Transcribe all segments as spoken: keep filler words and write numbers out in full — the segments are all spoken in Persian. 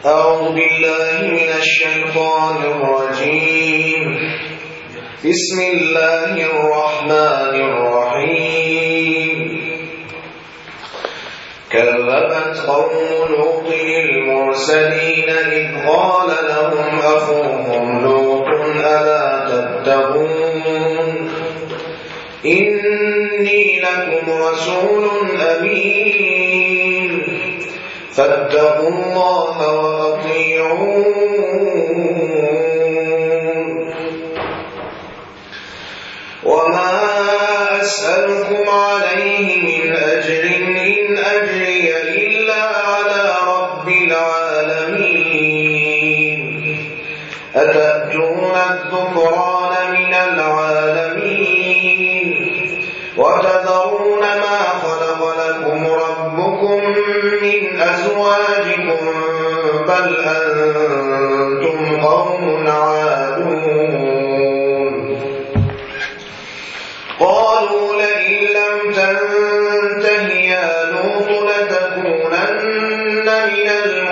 أعوذ بالله من الشيطان الرجيم. بسم الله الرحمن الرحيم. كذبت قوم لوط المرسلين إذ قال لهم أخوهم لوط ألا تتقون إني لكم رسول أمين فاتقوا الله وأطيعون وما أسألكم عليه من أجر إن أجري إلا على رب العالمين أتأتون الذكران من العالمين وتذرون ما خلق لكم ربكم من أزواجكم بل أنتم قوم عادون قالوا لئن لم تنته يا لوط لتكونن من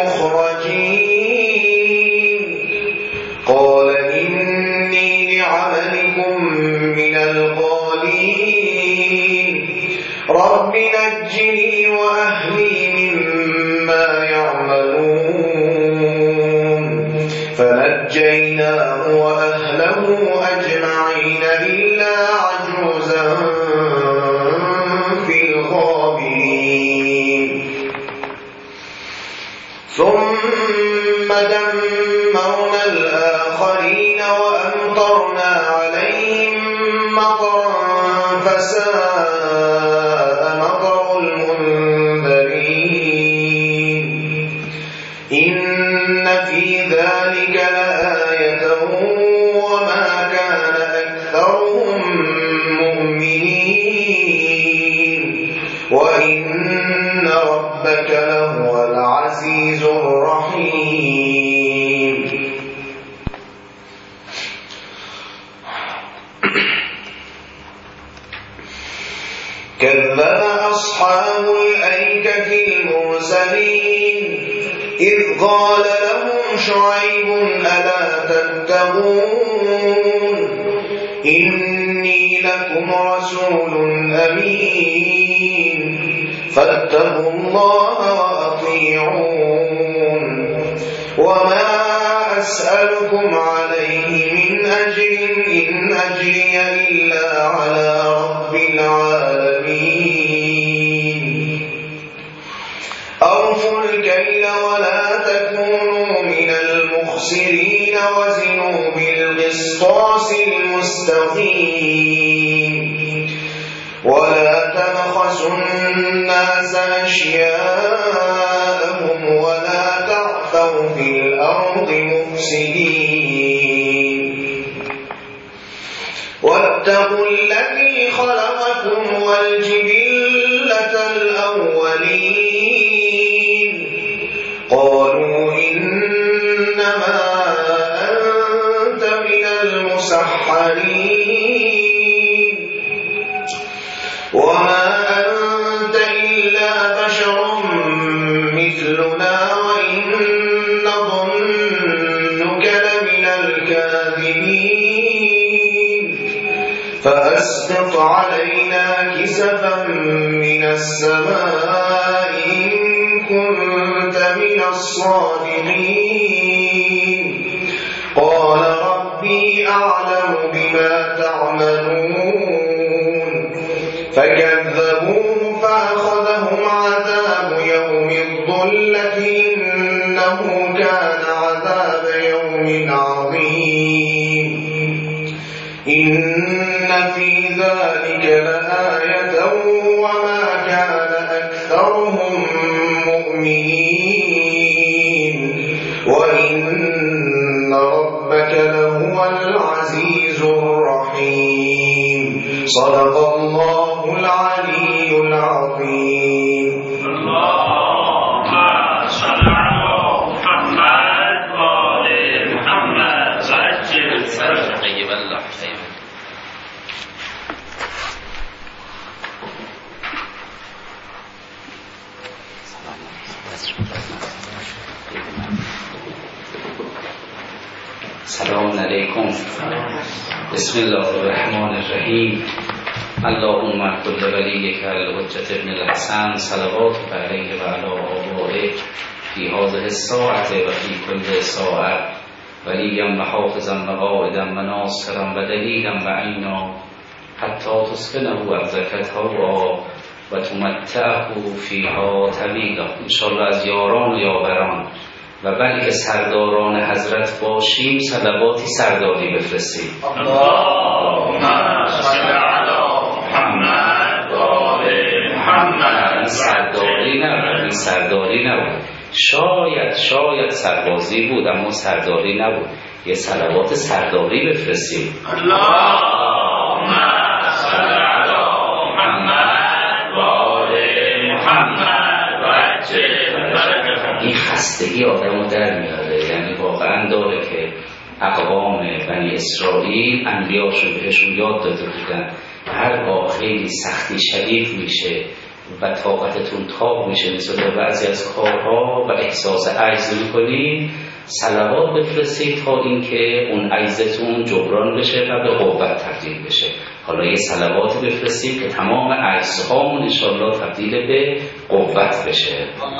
المخرجين قال إني لعملكم من القالين رب نجني وأهلي مما يعملون فنجيناه وأهله أجمعين إلا عجوزا في الغابرين ثم دمرنا الآخرين وأمطرنا عليهم مطرا فساء مطر المنذرين إن في ذلك لآية وما كان أكثرهم مؤمنين وإن ربك لهو العزيز الرحيم. كذب أصحاب الأيكة المرسلين إذ قال لهم شعيب ألا تتقون إني لكم رسول أمين فاتقوا الله وأطيعون وما أسألكم عليه من أجر إن أجري إلا على رب العالمين أوفوا الكيل ولا تكونوا من المخسرين وزنوا بالقسطاس المستقيم ولا تبخسوا الناس أشياءهم ولا تعثوا في الأرض مفسدين واتقوا الذي خلقكم والجبلة الأولين قالوا إنما أنت من المسحرين وما أنت إلا بشر مثلنا وإن نظنك لمن الكاذبين فأسقط علينا كسفا من السماء إن كنت من الصادقين قال ربي أعلم بما تعملون فكذبوه فأخذهم عذاب يوم الظلة إنه كان عذاب يوم عظيم إن في ذلك لآية وما كان أكثرهم مؤمنين وإن ربك لهو العزيز الرحيم. صدق الله العلي العظيم. اللهم صل على محمد وآل محمد وعجل فرجهم. طيب الله طيب. That's سلام علیکم. بسم الله الرحمن الرحیم. اللهم کل ولیک الحجة ابن الحسن صلوات علیه و علی آبائه فی هذه الساعة و فی کل ساعة ولیم و حافظا و قائدا و ناصرا و دلیلا و عینا حتی تسکنه ارضک طوعا و تمتعه فیها طویلا. انشاءالله از یاران و یاوران و بلکه سرداران حضرت باشیم صلواتی سرداری بفرستیم. اللهم صل علی محمد و آل محمد. سرداری نبود، این سرداری نبود. شاید شاید سربازی بود اما سرداری نبود. یه صلوات سرداری بفرستیم. اللهم صل علی محمد و آل محمد و عجل برکته. این خستگی آدم رو در میاره، یعنی واقعا داره که اقوام بنی اسرائیل انبیاشون بهشون یاد داده بودن هرگاه خیلی سختی شدید میشه و طاقتتون تاب میشه نسبت به بعضی از کارها و احساس عجز میکنید، صلوات بفرستید تا اینکه اون عجزتون جبران بشه و به قوت تبدیل بشه. حالا یه صلوات بفرستید که تمام عجزهامون انشالله تبدیل به قوت بشه.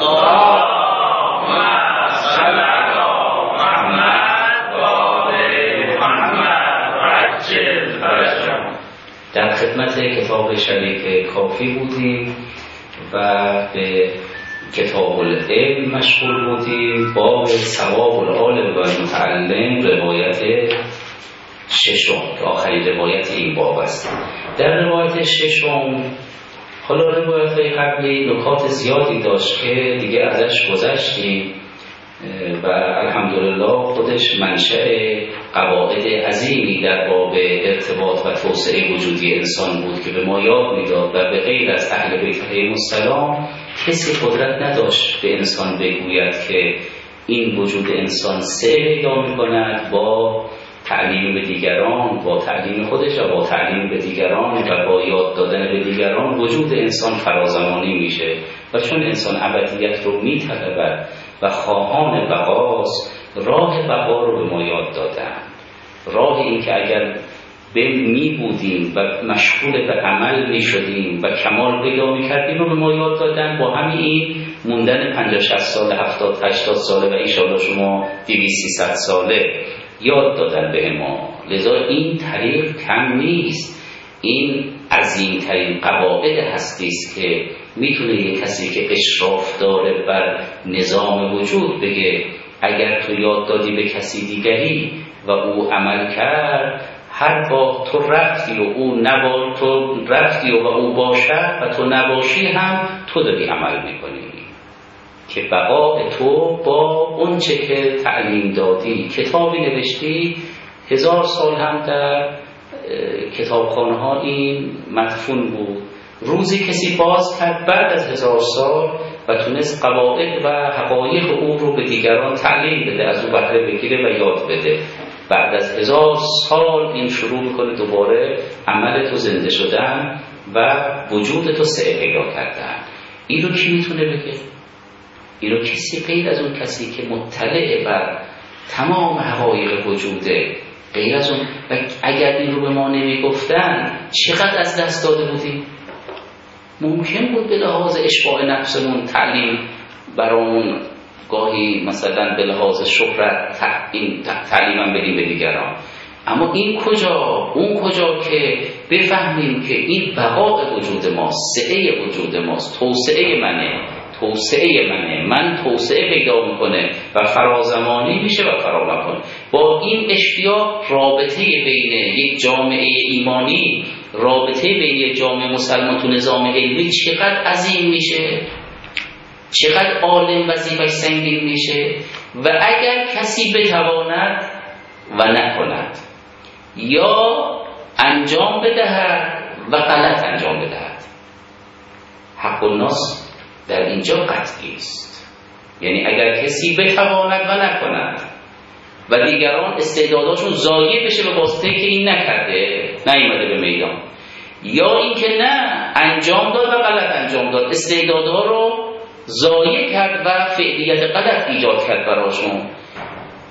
اللهم صل علی محمد و آل محمد و عجل برکته. در خدمت کتاب شریک کافی بودیم و به کتاب العلم مشغول بودیم. باب ثواب العالم و المتعلم، روایت ششم که آخرین روایت این باب است. در روایت ششم حالا روایت قبلی نکات زیادی داشت که دیگه ازش گذشتیم و الحمدلله خودش منشأ قواعد عظیمی در باب ارتباط و توسعه وجودی انسان بود که به ما یاد میداد و به غیر از اهل بیت علیهم السلام کسی قدرت نداشت به انسان بگوید که این وجود انسان سعی پیدا می‌کند با تعلیم به دیگران، با تعلیم خودش و با تعلیم به دیگران و با یاد دادن به دیگران وجود انسان فرازمانی میشه و چون انسان ابدیت رو میطلبد و خواهان بقاست، راه بقا رو به ما یاد دادن. راه این که اگر به می بودیم و مشغول به عمل می شدیم و کمال پیدا می کردیم رو به ما یاد دادن. با همین این موندن پنجاه شصت ساله، هفتاد هشتاد ساله و ایشالله شما دویست سیصد ساله یاد دادن به ما. لذا این طریق کم نیست، این عظیم‌ترین قواعد هستی است که میتونه یک کسی که اشراف داره بر نظام وجود بگه اگر تو یاد دادی به کسی دیگری و او عمل کرد، هر بار تو رفتی و او نبا تو رفتی و او باشد و تو نباشی هم تو داری عمل میکنی که بقای تو با اون چه که تعلیم دادی. کتابی نوشتی هزار سال هم در کتابخانه ها این مدفون بود، روزی کسی باز کرد بعد از هزار سال و تونست قواعد و حقایق او رو به دیگران تعلیم بده، از او بهره بگیره و یاد بده. بعد از هزار سال این شروع میکنه دوباره عمل تو زنده شدن و وجود تو سعی پیدا کردن. این رو کی میتونه بگه؟ این رو کسی غیر از اون کسی که مطلع بر تمام حقایق وجوده. غیر از اون و اگر این رو به ما نمیگفتن چقدر از دست داده بودیم؟ ممکن بود به لحاظ اشباع نفسمون تعلیم برامون گاهی مثلا به لحاظ شهرت این تعلیمم بدیم به دیگران، اما این کجا اون کجا که بفهمیم که این بقای وجود ماست، سعه وجود ماست، توسعه منه توسعه منه من توسعه پیدا میکنه و فرازمانی میشه و فرامکن. با این اشتیاق رابطه بین یک جامعه ایمانی، رابطه بین یک جامعه مسلمان تو نظام علمی چقدر عظیم میشه، چقدر عالم وظیفه‌اش سنگین میشه. و اگر کسی بتواند و نکند یا انجام بدهد و غلط انجام بدهد، حق الناس در اینجا قطعی است. یعنی اگر کسی بتواند و نکند و دیگران استعداداشون ضایع بشه به واسطه که این نکرده، نیامده به میدان، یا اینکه نه انجام داد و غلط انجام داد، استعدادها رو ضایع کرد و فعلیت غلط ایجاد کرد براشون،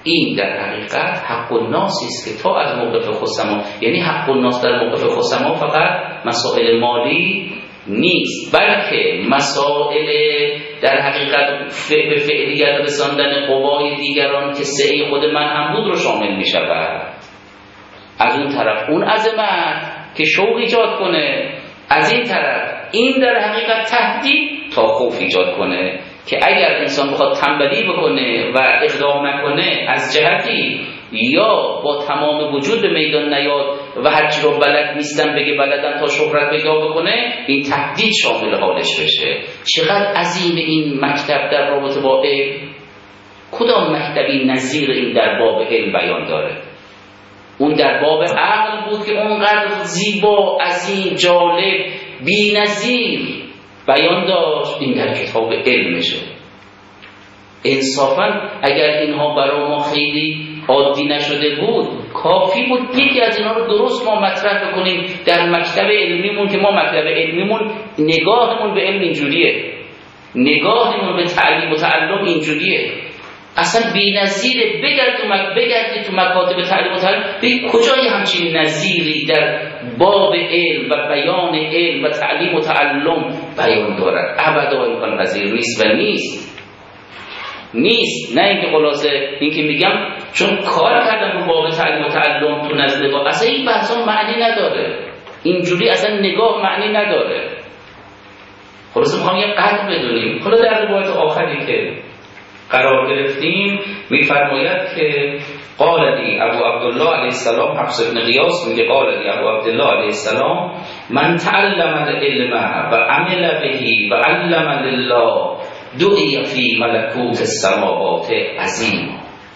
این در حقیقت حق الناس است که تا از موقف خصما، یعنی حق الناس در موقف خصما فقط مسائل مالی نیست، بلکه مسائل در حقیقت به فعلیت رساندن قوای دیگران که سعی خود من هم بود رو شامل می شود. از اون طرف اون عظمت که شوق ایجاد کنه، از این طرف این در حقیقت تهدید تا خوف ایجاد کنه که اگر انسان بخواد تنبلی بکنه و اقدام نکنه از جهتی یا با تمام وجود به میدان نیاد و هرچی رو بلد نیستن بگه بلدن تا شهرت پیدا بکنه، این تهدید شامل حالش بشه. چقدر عظیم این مکتب در رابطه با علم. کدام مکتبی نظیر این در باب علم بیان داره؟ اون در باب عقل بود که اونقدر زیبا، عظیم، جالب، بی‌نظیر بیان داشت. این در کتاب علمشه. انصافا اگر اینها برای ما خیلی عادی نشده بود، کافی بود یکی از اینها رو درست ما مطرح بکنیم در مکتب علمیمون که ما مکتب علمیمون نگاهمون به علم اینجوریه، نگاهمون به تعلیم و تعلم اینجوریه، اصلا بی‌نظیره. بگرد تو مک... بگردی تو مکاتب تعلیم و تعلم ببین کجای همچین نظیری در باب علم و بیان علم و تعلیم و تعلم بیان دارد. ابدا امکان پذیر نیست و نیست نیست نه اینکه خلاصه اینکه میگم چون کار کردم رو باب تعلیم و تعلم تو نزد با اصلا این بحثا معنی نداره، اینجوری اصلا نگاه معنی نداره. خلاصه میخوام یه قدر بدونیم. حالا در روایت آخری که قرار گرفتیم میفرماید که قال لی ابو عبدالله علیه السلام، حفص بن غیاث میگه قال لی ابو عبدالله علیه السلام من تعلم العلم و عمل به و علم لله دعی فی ملکوت السماوات عظیم.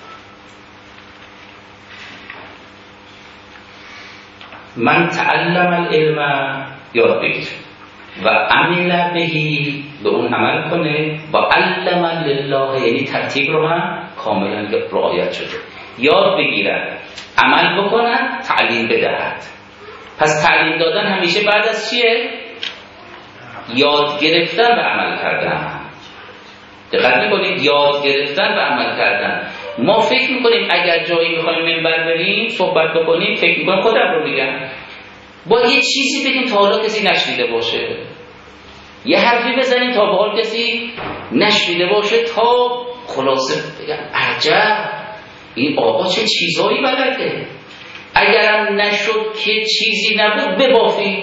من تعلم العلم یاد بگیر و عمل بهی به اون عمل کنه و علم لله یعنی ترتیب رو هم کاملا رعایت شده، یاد بگیرن، عمل بکنن، تعلیم بدهد. پس تعلیم دادن همیشه بعد از چیه؟ یاد گرفتن و عمل کردن. دقت میکنید؟ یاد گرفتن و عمل کردن. ما فکر میکنیم اگر جایی میخوایم منبر بریم صحبت بکنیم فکر میکنیم خودم رو میگم با یه چیزی بگیم تا حالا کسی نشنیده باشه، یه حرفی بزنیم تا به حال کسی نشنیده باشه، تا خلاصه بگم عجب این آقا چه چیزایی بلده. اگرم نشد که چیزی نبود ببافیم،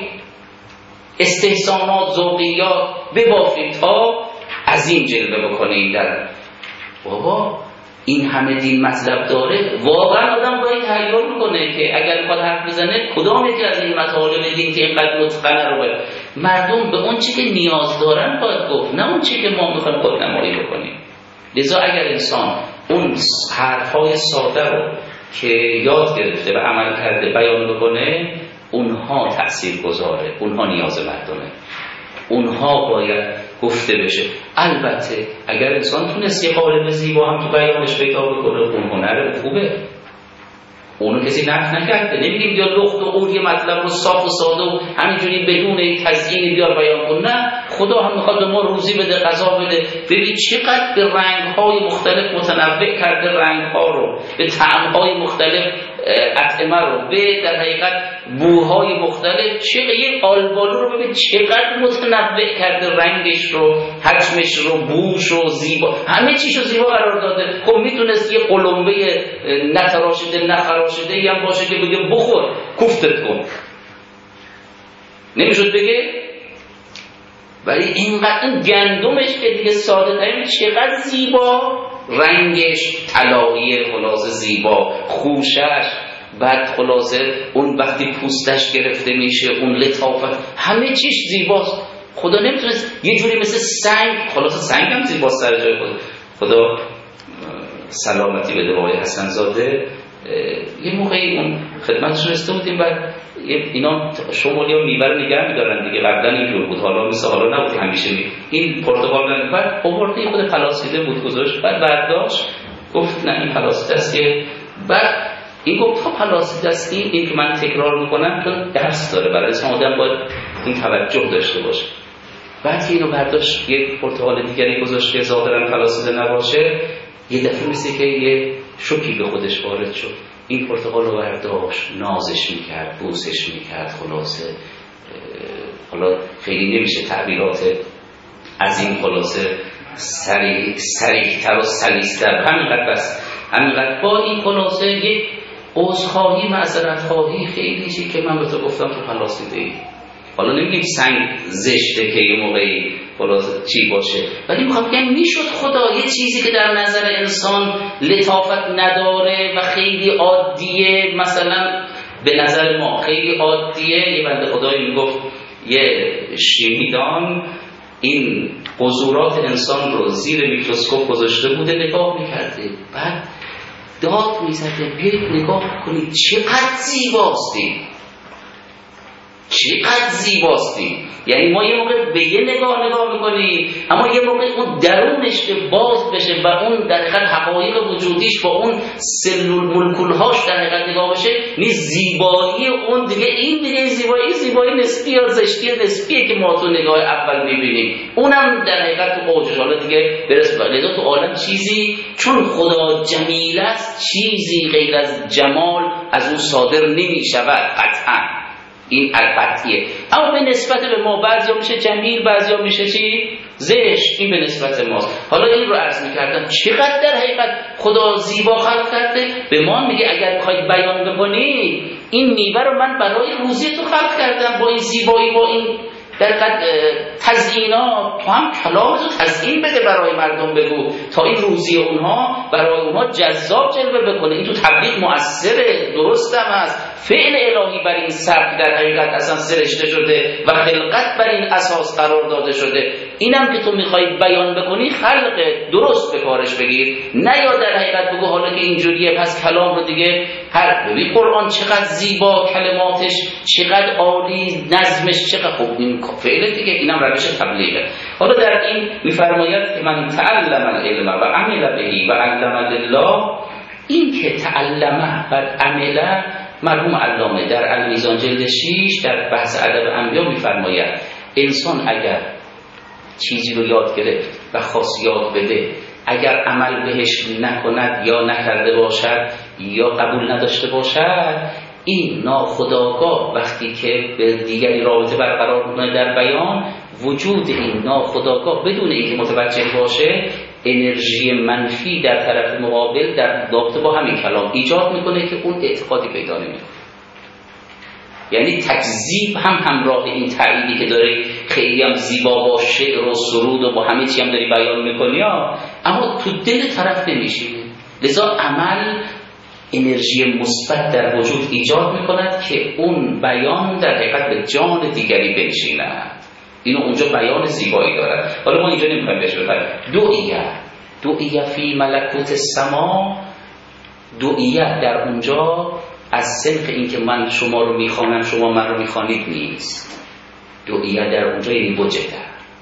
استحسانات، ذوقیات ببافیم تا عظیم جلوه بکنه این در. بابا این همه دین مطلب داره، واقعا آدم باید تحلیل میکنه که اگر میخواد حرف بزنه کدام یکی از این مطالب دین که اینقدر متقنه رو باید مردم به اون چی که نیاز دارن باید گفت، نه اون چی که ما میخوایم خودنمایی بکنیم. لذا اگر انسان اون حرفای ساده رو که یاد گرفته و عمل کرده بیان بکنه، اونها تأثیر گذاره، اونها نیاز مردمه، اونها باید گفته بشه. البته اگر انسان تونست یه قالب زیبا هم تو بیانش پیدا بکنه، اون هنر خوبه، اونو کسی نفی نکرده. نمیگیم بیا لخت و قول یه مطلب رو صاف و ساده و همینجوری بدون تزیینی بیار بیان کن، نه، خدا هم میخواد به ما روزی بده، غذا بده. ببین چقدر به رنگ‌های مختلف متنوع کرده رنگ‌ها رو، به طعم‌های مختلف اطعمه رو، به در حقیقت بوهای مختلف. چقدر یه آلبالو رو ببین چقدر متنوع کرده، رنگش رو، حجمش رو، بوش رو، زیبا، همه چیش رو زیبا قرار داده. خب میتونست یه قلمبه نتراشیده نخراشیده ای هم باشه که بگه بخور کوفتت کن، نمیشد بگه. ولی اینقدر این گندمش که دیگه ساده ترین چقدر زیبا، رنگش طلایی، خلاصه زیبا، خوشش، بعد خلاصه اون وقتی پوستش گرفته میشه اون لطافت، همه چیش زیباست. خدا نمیتونست یه جوری مثل سنگ، خلاصه سنگ هم زیباست سر جای خود. خدا سلامتی بده آقای حسن زاده. یه موقعی اون خدمتشون رسیده بودیم، بعد اینا شمالی ها میوه رو نگه میدارن دیگه، قبلا اینجور بود، حالا مثل حالا نبود همیشه می این پرتقال بعد آورده خود پلاسیده بود گذاشت، بعد برداشت گفت نه این پلاسیده است که، بعد این گفت تا پلاسیده است، این این که من تکرار میکنم چون درس داره برای اسم آدم باید این توجه داشته باشه. بعد اینو برداشت یک پرتقال دیگری گذاشت که ظاهرا پلاسیده نباشه، یه دفعه مثل که یه شوکی به خودش وارد شد. این پرتقال رو برداشت، نازش میکرد، بوسش میکرد. خلاصه حالا خیلی نمیشه تعبیرات از این خلاصه سریع سریعتر و سلیستر، همینقدر بس همینقدر با این خلاصه یک عذرخواهی معذرت خواهی خیلی چی که من به تو گفتم تو خلاصیده ای. حالا نمیگیم سنگ زشته که یه موقعی خلاصه چی باشه، ولی میخوام بگم میشد خدا یه چیزی که در نظر انسان لطافت نداره و خیلی عادیه، مثلا به نظر ما خیلی عادیه، یه بنده خدایی میگفت یه شیمیدان این قذورات انسان رو زیر میکروسکوپ گذاشته بوده نگاه میکرده، بعد داد میزده بیایید نگاه کنید چقدر زیباستی، چقدر زیباستی. یعنی ما یه موقع به یه نگاه نگاه میکنیم، اما یه موقع اون درونش که باز بشه و اون در حقیقت حقایق وجودیش با اون سلول مولکولهاش در حقیقت نگاه بشه، نی زیبایی اون دیگه این دیگه زیبایی زیبایی نسبی یا زشتی نسبیه که ما تو نگاه اول میبینیم، اونم در حقیقت تو اوجش حالا دیگه برسه. لذا تو عالم چیزی چون خدا جمیل است چیزی غیر از جمال از اون صادر نمیشود قطعا، این البتیه. اما به نسبت به ما بعضیا میشه جمیل، بعضیا میشه چی؟ زشت. این به نسبت ماست. حالا این رو عرض میکردم چقدر در حقیقت خدا زیبا خلق کرده. به ما میگه اگر بخواید بیان بکنی این میوه رو من برای روزی تو خلق کردم، با این زیبایی، با این در حقیقت تزیینات، تو هم کلامتو تزیین بده برای مردم بگو تا این روزی اونها برای اونها جذاب جلوه بکنه. این تو تبلیغ مؤثره، درست هم است. فعل الهی بر این سبک در حقیقت اصلا سرشته شده و خلقت بر این اساس قرار داده شده. اینم که تو میخوای بیان بکنی خلق درست به کارش بگیر، نه یا در حقیقت بگو حالا که اینجوریه پس کلام رو دیگه هر ببین قرآن چقدر زیبا کلماتش، چقدر عالی نظمش، چقدر خوب. این فعل دیگه، اینم روش تبلیغه. حالا در این میفرماید که من تعلم العلم و عمل بهی و علم لله، این که تعلمه و عمله مرحوم علامه در المیزان جلد شش در بحث ادب انبیا میفرماید انسان اگر چیزی رو یاد گرفت و خواست یاد بده، اگر عمل بهش نکند یا نکرده باشد یا قبول نداشته باشد، این ناخودآگاه وقتی که به دیگری رابطه برقرار می‌کنه در بیان، وجود این ناخودآگاه بدون اینکه متوجه باشه انرژی منفی در طرف مقابل در رابطه با همین کلام ایجاد میکنه که اون اعتقادی پیدا نمیکنه. یعنی تکذیب هم همراه این تعییدی که داره خیلی هم زیبا با شعر و سرود و با همه چی هم داری بیان میکنی ها، اما تو دل طرف نمیشینه. لذا عمل انرژی مثبت در وجود ایجاد میکند که اون بیان در حقیقت به جان دیگری بنشیند. اینو اونجا بیان زیبایی داره. حالا ما اینجا نمیخوایم بهش بپریم. دعیه دعیه فی ملکوت السما، دعیه در اونجا از صنف این که من شما رو میخوانم شما من رو میخوانید نیست. دعیه در اونجا یعنی وجده.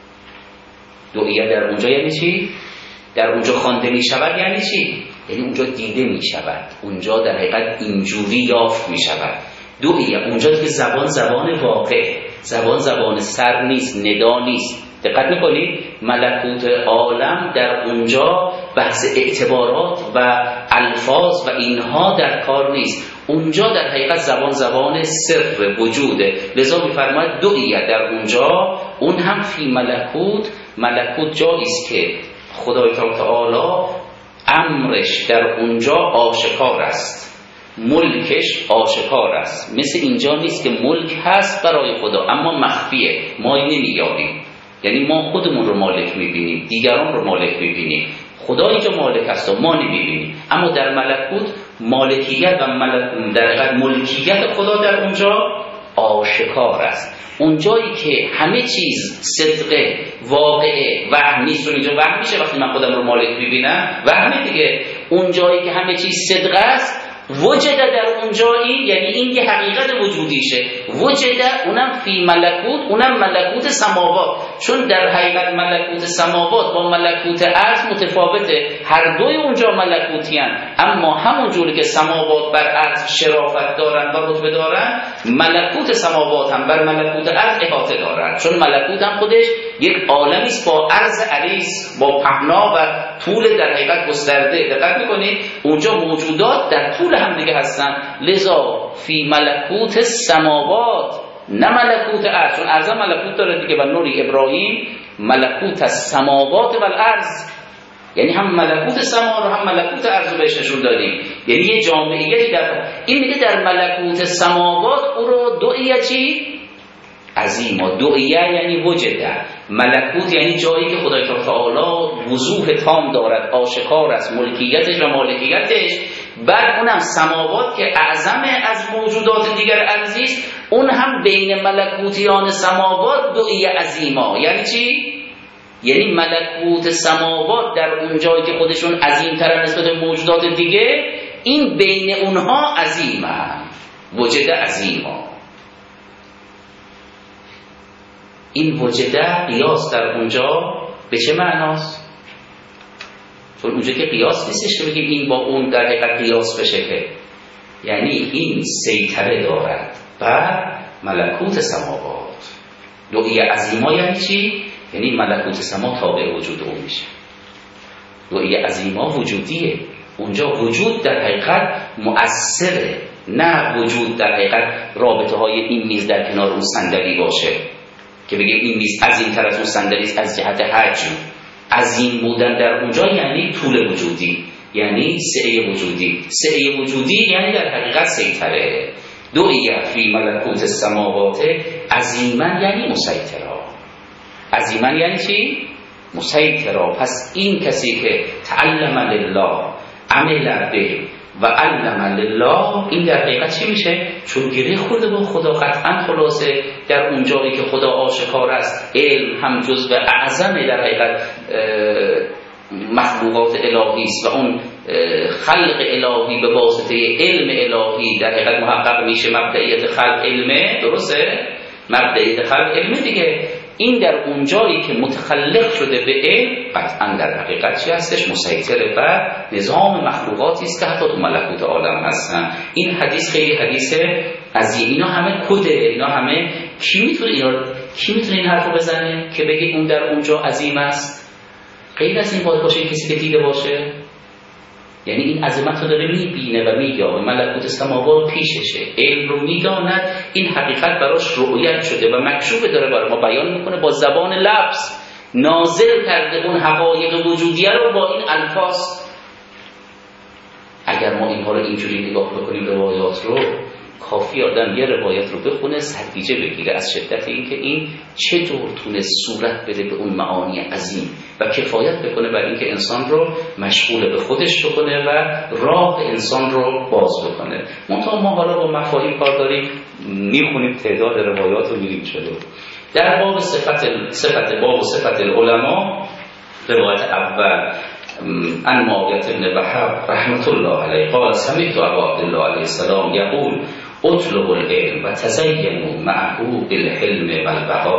دعیه در اونجا یعنی چی؟ در اونجا خوانده میشود یعنی چی؟ یعنی اونجا دیده میشود، اونجا در حقیقت اینجوری یافت میشود. دعیه اونجا که زبان زبان واقع، زبان زبان سر نیست، ندا نیست. دقت میکنید ملکوت عالم در اونجا بحث اعتبارات و الفاظ و اینها در کار نیست، اونجا در حقیقت زبان زبان سر وجوده. لذا میفرماید دعیه در اونجا، اون هم فی ملکوت. ملکوت جایی است که خدای تعالی امرش در اونجا آشکار است، ملکش آشکار است. مثل اینجا نیست که ملک هست برای خدا اما مخفیه، ما نمی‌یابیم. یعنی ما خودمون رو مالک می‌بینیم، دیگران رو مالک می‌بینیم، خدا اینجا مالک است و ما نمی‌بینیم. اما در ملکوت مالکیت و ملک در حقیقت ملکیت خدا در اونجا آشکار است. اونجایی که همه چیز صدقه، واقعه، وهم نیست. و اینجا وهم میشه وقتی من خودم رو مالک می‌بینم، وهم دیگه. اونجایی که همه چیز صدقه است، وجد در اونجایی یعنی این یه حقیقت وجودیشه. وجد اونم فی ملکوت، اونم ملکوت سماوات. چون در حقیقت ملکوت سماوات با ملکوت ارض متفاوته، هر دوی اونجا ملکوتی هستند، اما همون جوری که سماوات بر ارض شرافت دارن و رتبه دارن، ملکوت سماوات هم بر ملکوت ارض احاطه دارن. چون ملکوت هم خودش یک عالمی است با عرض عریض، با پهنا و طول در حقیقت گسترده. دقت میکنید اونجا موجودات در طول هم دیگه هستن. لذا فی ملکوت السماوات، نه ملکوت ارض، چون ارض ملکوت داره دیگه. و نوری ابراهیم ملکوت السماوات و الارض، یعنی هم ملکوت سما رو هم ملکوت ارض رو بهش نشون دادیم. یعنی یه جامعیتی در این میگه در ملکوت سماوات او رو دعیه چی؟ عظیما. دعیه یعنی وجده. ملکوت یعنی جایی که خدای تعالی وضوح تام دارد، آشکار است ملکیتش و مالکیتش. بعد اونم سماوات که اعظم از موجودات دیگر ارضی است، اون هم بین ملکوتیان سماوات دعیه عظیما. یعنی چی؟ یعنی ملکوت سماوات در اون جایی که خودشون عظیم‌تر نسبت به موجودات دیگه، این بین اونها عظیمه، وجده عظیما. این وجده قیاس در اونجا به چه معناست؟ چون اونجا که قیاس نیستش که بگیم این با اون در حقیقت قیاس بشه، که یعنی این سیطره دارد بر ملکوت سماوات. دعیه عظیما یعنی چی؟ یعنی ملکوت سما تابع وجود اون میشه. دعیه عظیما وجودیه. اونجا وجود در حقیقت مؤثره، نه وجود در حقیقت رابطه های این میز در کنار اون صندلی باشه که بگیم این میز عظیم‌تر از اون صندلی است از جهت حجم. عظیم بودن در اونجا یعنی طول وجودی، یعنی سعه وجودی. سعه وجودی یعنی در حقیقت سیطره. دعیه فی ملکوت السماوات عظیما یعنی مسیطره. عظیما یعنی چی؟ مسیطره. پس این کسی که تعلم لله، عمل به و علم لله، این در حقیقت چی میشه؟ چون گره خورده با خدا قطعا خلاصه در اون جایی که خدا آشکار است، علم هم جزو اعظم در حقیقت مخلوقات الهی است و اون خلق الهی به واسطه علم الهی در حقیقت محقق میشه. مبدئیت خلق علمه، درسته؟ مبدئیت خلق علمه دیگه. این در اون جایی که متخلق شده به علم، قطعا در حقیقت چی هستش؟ مسیطره و نظام مخلوقاتی است که حتی تو ملکوت عالم هستن. این حدیث خیلی حدیث عظیم. اینا همه کده، اینا همه کی میتونه اینا کی میتونه این حرفو بزنه که بگه اون در اونجا عظیم است؟ غیر از این باید باشه کسی که دیده باشه. یعنی این عظمت رو داره میبینه و میگه ملکوت سماوات پیششه، علم رو میداند، این حقیقت براش رؤیت شده و مکشوف داره برای ما بیان میکنه با زبان لفظ، نازل کرده اون حقایق وجودیه رو با این الفاظ. اگر ما اینها رو اینجوری نگاه بکنیم روایات رو، کافی آدم یه روایت رو بخونه سرگیجه بگیره از شدت اینکه این چطور تونست صورت بده به اون معانی عظیم و کفایت بکنه بر اینکه انسان رو مشغول به خودش بکنه و راه انسان رو باز بکنه. منتها ما حالا با مفاهیم کار داریم، میخونیم تعداد روایات رو میریم جلو. در باب صفت صفت باب صفت العلماء، روایت اول عن معاویة بن وهب رحمت الله علیه قال سمعت ابا عبدالله علیه السلام یقول اطلب العلم و تزینوا معه بالحلم و البقاء.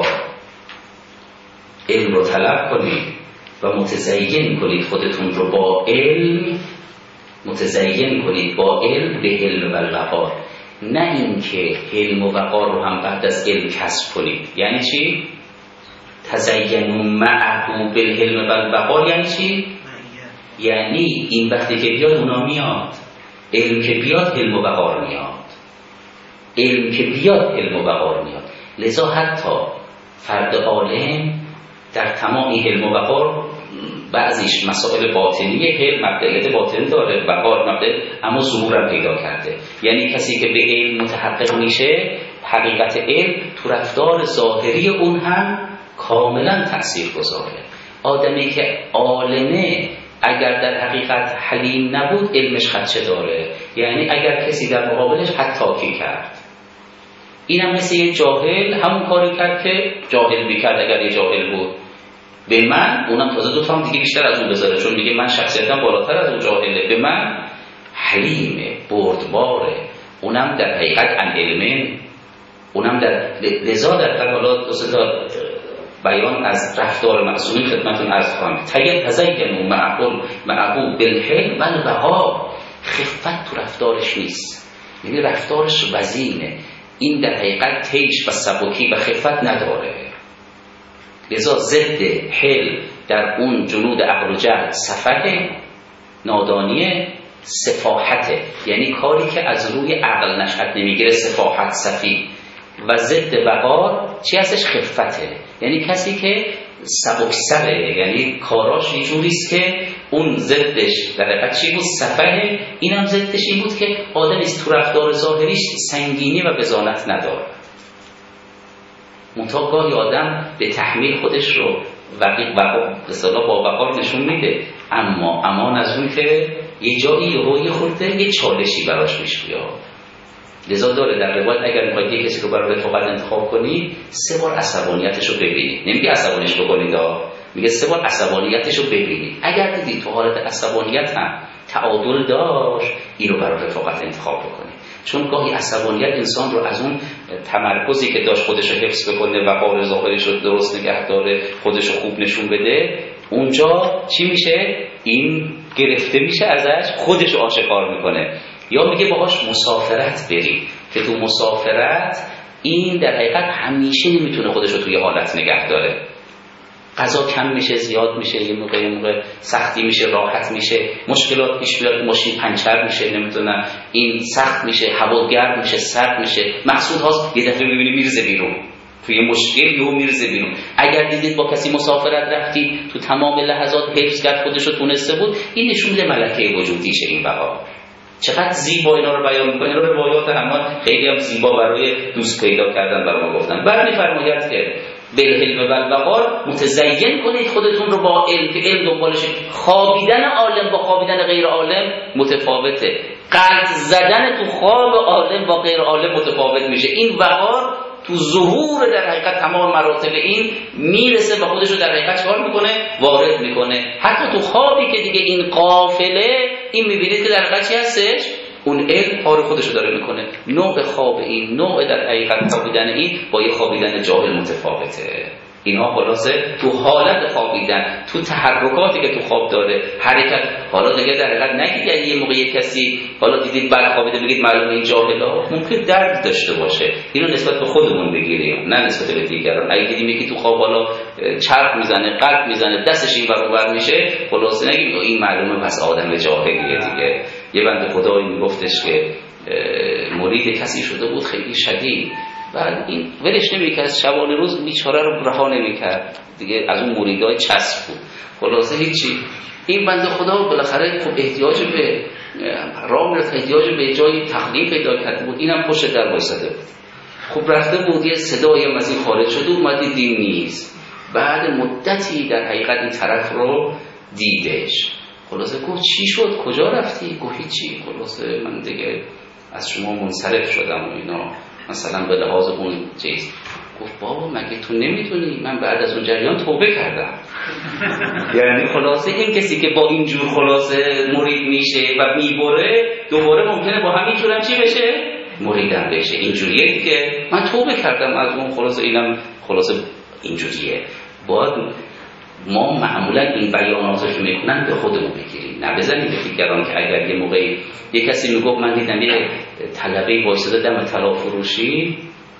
علم رو طلب کنید و متزین کنید خودتون رو با علم، متزین کنید با علم به علم و البقاء. نه اینکه علم و وقار رو هم بعد از علم کسب کنید. یعنی چی؟ تزینوا معه بالحلم و البقاء یعنی چی؟ یعنی این وقتی که بیاد اونا میاد، علم که بیاد علم و وقار میاد، علم که بیاد علم و وقار میاد. لذا حتی فرد عالم در تمام این علم و وقار، بعضیش مسائل باطنی، علم مبدئیت باطنی داره، وقار مبدئ، اما ظهورم پیدا کرده. یعنی کسی که به علم متحقق میشه، حقیقت علم تو رفتار ظاهری اون هم کاملا تأثیر گذاره. آدمی که عالمه اگر در حقیقت حلیم نبود، علمش خدشه داره. یعنی اگر کسی در مقابلش حتاکی کرد، اینم مثل یه جاهل همون کاری کرد که جاهل میکرد اگر یه جاهل بود. به من اونم تازه دو تا هم دیگه بیشتر از اون بذاره، چون دیگه من شخصیتم بالاتر از اون جاهله. به من حلیمه، بردباره، اونم در حقیقت عن علمه، اونم در لذا در حالا دوستا بیان از رفتار معصومی خدمتون عرض کنم. تیت تزینوا معقول معقول بالحلم و البقاء. خفت تو رفتارش نیست، یعنی رفتارش وزینه. این در حقیقت تیش و سبکی و خفت نداره. لذا ضد حلم در اون جنود عقل و جهل سفه، نادانیه، سفاحته، یعنی کاری که از روی عقل نشأت نمیگیره، سفاحت، سفی. و ضد وقار چی هستش؟ خفته، یعنی کسی که سبکسره، یعنی کاراش یه جوریست که اون ضدش در حقیقت چی بود؟ سفه. اینم ضدش این بود که آدمیست تو رفتار ظاهریش سنگینی و بزانت نداره. منتها گاهی آدم به تحمیل خودش رو وقیق و اصطلاح با وقار نشون میده، اما امان از اون که یه جایی روی خورده یه چالشی براش پیش بیاد. لذا داره در روایت اگر میخواید یه کسی رو برای رفاقت انتخاب کنی سه بار عصبانیتش رو ببینید. نمیگه عصبانیش بکنید، میگه سه بار عصبانیتش رو ببینید. اگر دیدید تو حالت عصبانیت هم تعادل داشت، این رو برای رفاقت انتخاب بکنید. چون گاهی عصبانیت انسان رو از اون تمرکزی که داشت خودش رو حفظ بکنه، وقار ظاهرش رو درست نگه داره، خودش رو خوب نشون بده، اونجا چی میشه؟ این گرفته میشه ازش، خودش رو آشکار میکنه. یا میگه باهاش مسافرت بریم، که تو مسافرت این در حقیقت همیشه نمیتونه خودش رو توی حالت نگه داره. غذا کم میشه، زیاد میشه، یه موقع یه موقع سختی میشه، راحت میشه، مشکلات پیش بیاد، ماشین پنچر میشه، نمیتونم این سخت میشه، هوا گرم میشه، سرد میشه. مقصود هاست یه دفعه میبینی میرزه بیرون، توی مشکل یهو میرزه بیرون. اگر دیدید با کسی مسافرت رفتی تو تمام لحظات حفظ کرد، خودش رو تونسته بود، این نشون میده ملکه وجودیشه. این بقا چقدر زیبا اینا رو بیان میکنه. اینا رو روایات همه خیلی هم زیبا برای دوست پیدا کردن برای ما گفتن. بعد میفرماید که بالعلم و الوقار متزین کنید خودتون رو با علم، که علم دنبالش. خوابیدن عالم با خوابیدن غیر عالم متفاوته. قلب زدن تو خواب عالم با غیر عالم متفاوت میشه. این وقار تو ظهور در حقیقت تمام مراتب این میرسه و خودش رو در حقیقت چکار میکنه؟ وارد میکنه. حتی تو خوابی که دیگه این قافله، این میبینید که در حقیقت چی هستش؟ اون علم کار خودش رو داره میکنه. نوع خواب این، نوع در حقیقت خوابیدن این با یه خوابیدن جاهل متفاوته. اینا خلاصه تو حالت خوابیدن، تو تحرکاتی که تو خواب داره، حرکت. حالا دیگه در حقیقت نگید یه موقع کسی حالا دیدید بعد خوابیده بگید معلومه این جاهلا، ممکن درد داشته باشه. اینو نسبت به خودمون بگیریم، نه نسبت به دیگران. اگه دیدیم یکی تو خواب حالا چرخ میزنه، قلب میزنه، دستش این ور اون ور میشه، خلاصه نگید این معلومه پس آدم جاهلیه دیگه. یه بنده خدایی میگفتش که مرید کسی شده بود خیلی شدید، بعد این ولش نمی‌کرد، شبانه روز بیچاره رو رها نمی‌کرد دیگه، از اون مریدای چسب بود. خلاصه هیچی. این بنده خدا بالاخره خب احتیاج به راه میرفت، احتیاج به جای تخلیه پیدا کرده بود. اینم پشت در وایساده بود. خب رفته بود، یه صدایی از این خارج شد، اومد دید نیست. بعد مدتی در حقیقت این طرف رو دیدش. خلاصه گفت چی شد؟ کجا رفتی؟ گفت هیچی. خلاصه من دیگه از شما منصرف شدم و اینا، مثلا به لحاظ اون چیز. گفت بابا مگه تو نمیتونی؟ من بعد از اون جریان توبه کردم. یعنی خلاصه این کسی که با اینجور خلاصه مرید میشه و میبره، دوباره ممکنه با همین جورم چی بشه؟ مریدم بشه. اینجوریه که من توبه کردم از اون. خلاصه اینم خلاصه اینجوریه. باید ما معمولا این بیاناتش رو میکنن به خودمون بگیریم، نه بزنیم به دیگران. که اگر یه موقعی یه کسی میگفت من دیدم یه طلبه وایساده دم طلا فروشی،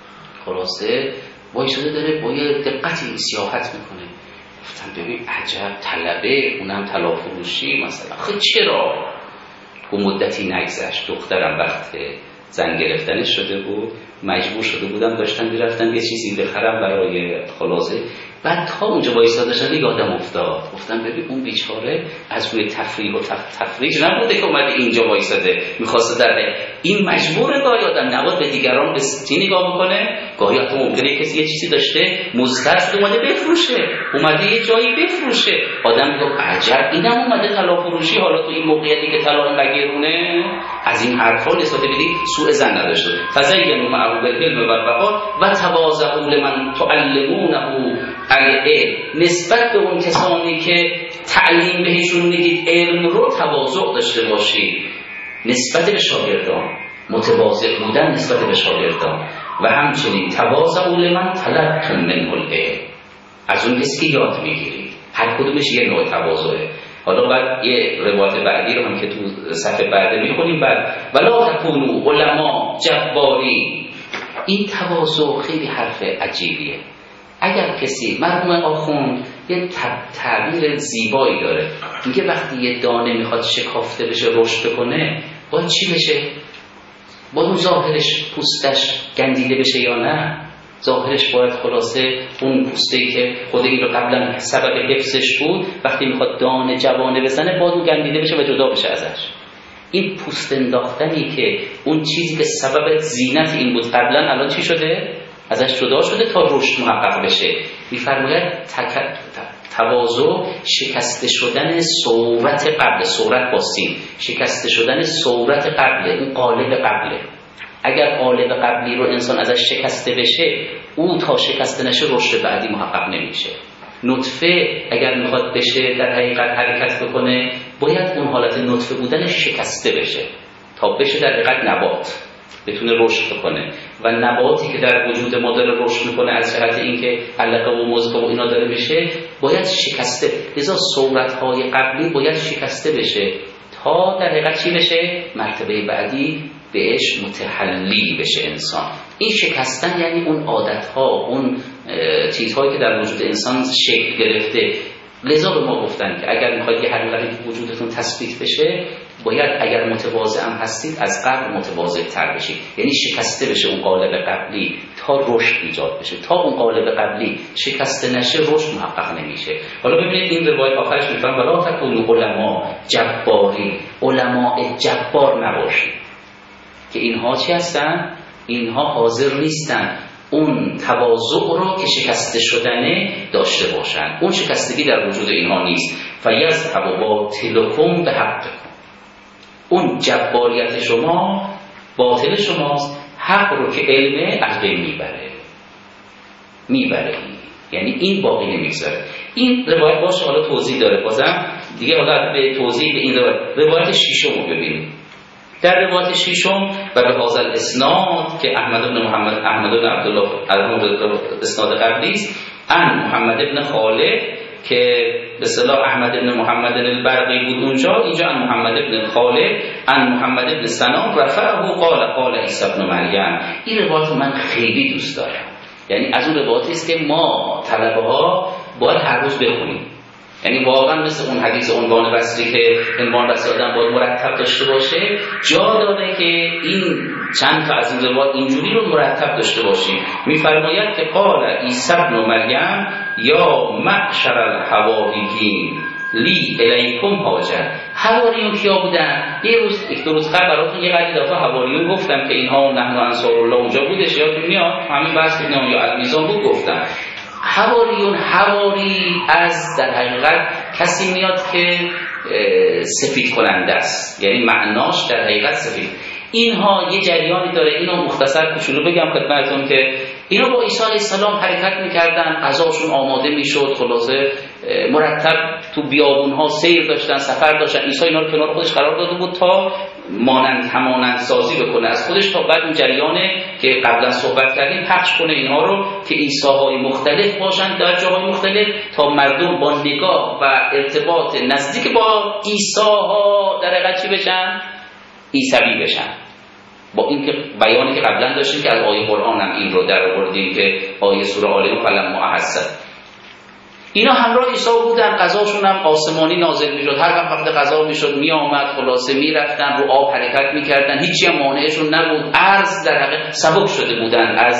خلاصه وایساده داره با یه دقتی سیاحت میکنه. گفتم ببین عجب طلبه، اونم طلا فروشی مثلا. خب چرا؟ تو مدتی نگذشت، دخترم وقت زن گرفتنش شده بود، مجبور شده بودم داشتم میرفتم یه چیزی بخرم برای خلاصه. بعد تا اونجا وایساده شده یادم افتاد، گفتم ببین اون بیچاره از روی تفریح و تف... تفریج نبوده که اومده اینجا وایساده میخواسته در این مجبوره. گاهی آدم نباید به دیگران به ستی نگاه بکنه. گاهی حتی ممکنه کسی یه چیزی داشته مزخرف شده اومده بفروشه، اومده یه جایی بفروشه. آدم میگه عجب اینم اومده طلا فروشی، حالا تو این موقعیتی که طلا مگرونه. از این حرفا نسبت بدید سوء ظن نداشته. فزینوا معه بالعلم والوقار و تواضعوا لمن تعلمونه العلم. نسبت به اون کسانی که تعلیم بهشون میدید علم رو تواضع داشته باشید. نسبت به شاگردان متواضع بودن نسبت به شاگردان. و همچنین تواضعوا لمن طلبتم منه العلم. از اون کسی که یاد میگیرید، هر کدومش یه نوع تواضعه. حالا بعد یه روایت بعدی رو هم که تو صفحه بعد میخونیم. بعد ولا تکونوا علما جباری. این تواضع خیلی حرف عجیبیه. اگر کسی، مرحوم آخوند یه تعبیر زیبایی داره، میگه وقتی یه دانه میخواد شکافته بشه رشد بکنه باید چی بشه؟ باید اون ظاهرش پوستش گندیده بشه یا نه؟ ظاهرش باید خلاصه اون پوسته‌ای که خود این رو قبلا سبب حفظش بود وقتی میخواد دانه جوانه بزنه باید اون گندیده بشه و جدا بشه ازش. این پوست انداختنی که اون چیزی که سبب زینت این بود قبلا الان چی شده؟ ازش جدا شده تا رشد محقق بشه. میفرماید تک... تواضع شکسته شدن صورت قبل، صورت با سین، شکسته شدن صورت قبل، اون قالب قبله. اگر قالب قبلی رو انسان ازش شکسته بشه او تا شکسته نشه رشد بعدی محقق نمیشه. نطفه اگر میخواد بشه در حقیقت حرکت بکنه باید اون حالت نطفه بودنش شکسته بشه تا بشه در حقیقت نبات بتونه رشد بکنه. و نباتی که در وجود ما داره رشد میکنه از جهت اینکه علقه و مزقه و اینا داره بشه باید شکسته، لذا صورتهای قبلی باید شکسته بشه تا در حقیقت چی بشه؟ مرتبه بعدی بهش متحلی بشه انسان. این شکستن یعنی اون عادتها، اون چیزهایی که در وجود انسان شکل گرفته. لذا به ما گفتن که اگر میخواید یه حقیقتی وجودتون تثبیت بشه باید اگر متواضع هم هستید از قبل متواضع تر بشید، یعنی شکسته بشه اون قالب قبلی تا رشد ایجاد بشه. تا اون قالب قبلی شکسته نشه رشد محقق نمیشه. حالا ببینید این روایت آخرش میفرم ولا تکونوا علما جباری، علماء جبار نباشید که اینها چی هستن؟ اینها حاضر نیستن اون تواضع رو که شکسته شدنه داشته باشن. اون شکستگی در وجود اینها نیست. فیذهب باطلکم بحقکم، اون جباریت شما باطل شماست، حق رو که علمه از بین میبره میبره یعنی این باقی نمیگذاره. این روایت باشه حالا توضیح داره بازم دیگه، حالا به توضیح به این روایت روایت شیشم رو ببینیم. در روایت شیشم و به هذا الاسناد که احمد بن محمد احمد بن عبدالله از اسناد قبلی است، عن محمد بن خالد که به اصطلاح احمد بن محمد البرقی بود اونجا، اینجا عن محمد بن خالد عن محمد بن سنان رفعه قال قال عیسی ابن مریم. این روایت من خیلی دوست دارم، یعنی از اون روایتی است که ما طلبه ها باید هر روز بخونیم. یعنی واقعا مثل اون حدیث عنوان بصری که عنوان بصری آدم باید مرتب داشته باشه، جا داره که این چند تا از این روایات اینجوری رو مرتب داشته باشیم. میفرماید که قال عیسی ابن مریم یا معشر الحواریین لی الیکم حاجه. حواریون کیا بودن؟ یه روز یک دو روز قبل براتون یه قضیه دفعه حواریون گفتم که اینها نحن انصار الله اونجا بودش، یادتون میاد همین بحث که یا المیزان بود گفتم. حواریون، حواری از در حقیقت کسی میاد که سفید کننده است، یعنی معناش در حقیقت سفید. اینها یه جریانی داره، اینو مختصر کوچولو بگم خدمتتون که اینا با عیسی علیه السلام حرکت میکردن، غذاشون آماده میشد، خلاصه مرتب تو بیابونها سیر داشتن، سفر داشتن. عیسی اینا رو کنار خودش قرار داده بود تا مانند همانند سازی بکنه از خودش، تا بعد اون جریانه که قبلا صحبت کردیم پخش کنه اینها رو که عیسی‌های مختلف باشن در جاهای مختلف تا مردم با نگاه و ارتباط نزدیک با عیسی‌ها در حقیقت چی بشن؟ عیسوی بشن. با اینکه بیانی که قبلا داشتیم که از آیه قرآن هم این رو در آوردیم که آیه سوره آل فلما احست، اینا همراه عیسی بودن، غذاشون هم آسمانی نازل میشد، هر وقت غذا میشد میآمد، خلاصه میرفتن، رو آب حرکت میکردن، هیچی هم مانعشون نبود. ارز در حقیقت سبک شده بودن از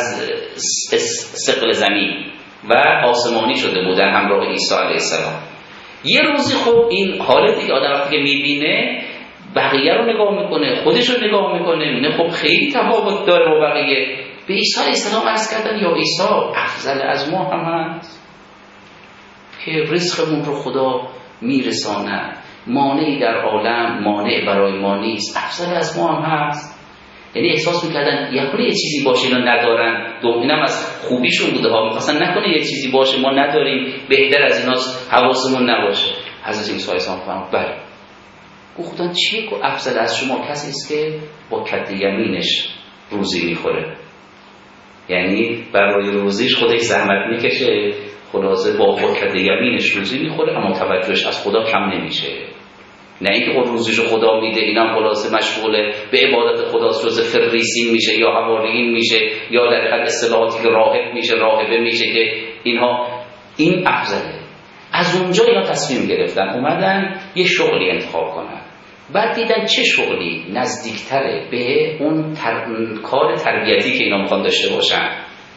ثقل زمین و آسمانی شده بودن همراه عیسی علیه السلام. یه روزی خب این حالتی که آدم وقتی که میبینه بقیه رو نگاه میکنه، خودش رو نگاه میکنه، میبینه خب خیلی تفاوت داره با بقیه. به عیسی علیه السلام عرض کردن یا عیسی افضل از ما هم هست که رزقمون رو خدا میرساند، مانعی در عالم مانع برای ما نیست، افضل از ما هم هست. یعنی احساس میکردن یه یه چیزی باشه اینا ندارن، دومینم از خوبیشون بوده ها، میخواستن نکنه یه چیزی باشه ما نداریم، بهتر از ایناست حواسمون نباشه. حضرت عیسی علیه السلام فرمود بله. گفتن چیه که افضل از شما کسی است که با کد یمینش روزی میخوره، یعنی برای روزیش خودش زحمت میکشه، خلاصه با کد یمینش روزی میخوره اما توجهش از خدا کم نمیشه. نه اینکه خود روزیشو خدا میده اینا خلاصه مشغول به عبادت خداست، جز فریسین میشه یا حواریین میشه یا در حقیقت اصطلاحاتی که راهب میشه راهبه میشه که اینها این افضله. از اونجا اینا تصمیم گرفتن اومدن یه شغلی انتخاب کنن. بعد دیدن چه شغلی نزدیکتره به اون تر... کار تربیتی که اینا میخوان داشته باشن.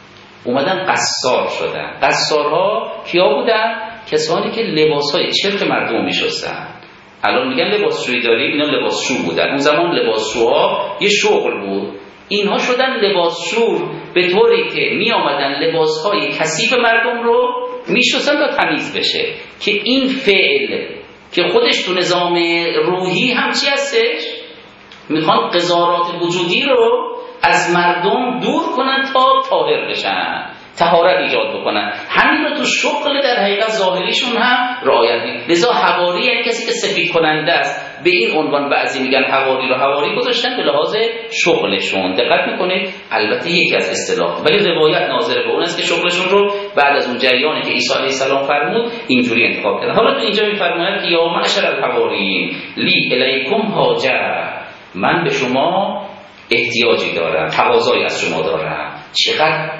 اومدن قصار شدن. قصارها کیا بودن؟ کسانی که لباسهای چرک مردم میشستن. الان میگن لباسشویی داریم، اینا لباسشو بودن. اون زمان لباسشوها یه شغل بود. اینها شدن لباسشور به طوری که می آمدن لباسهای کثیف مردم رو میشستن تا تمیز بشه. که این فعل که خودش تو نظام روحی هم چی هستش؟ میخوان قذارات وجودی رو از مردم دور کنن تا طاهر بشن، طهارت ایجاد بکنن. همین رو تو شغل در حقیقت ظاهریشون هم رعایت می‌کنن. لذا حواری یعنی کسی که سفید کننده است. به این عنوان بعضی میگن حواری رو حواری گذاشتن به لحاظ شغلشون. دقت میکنید؟ البته یکی از اصطلاح، ولی روایت ناظر به اون است که شغلشون رو بعد از اون جریانی که عیسی علیه السلام فرمود اینجوری انتخاب کردن. حالا تو اینجا میفرماید که یا معشر الحواریین لی الیکم حاجه، من به شما احتیاجی دارم، تقاضایی از شما دارم. چقدر